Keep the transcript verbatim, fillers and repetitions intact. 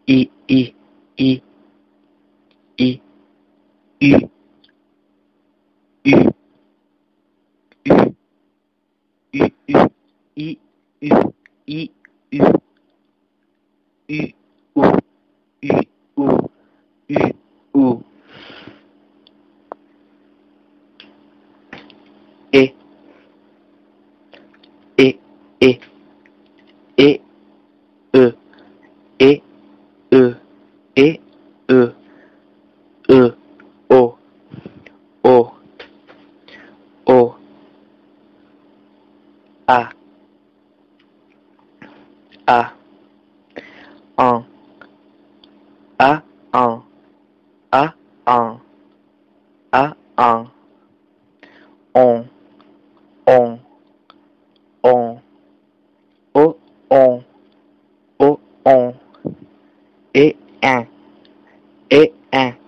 I, I, I, I, U, U, U, U, U, I, U, I, U, U, U, U, U, U, U, E, E, E, E, E, E, E, E, E, E, O, O, O, A, A, un, A, un, A, un, A, un, on, on, on, O, on, O, on, et un, et un.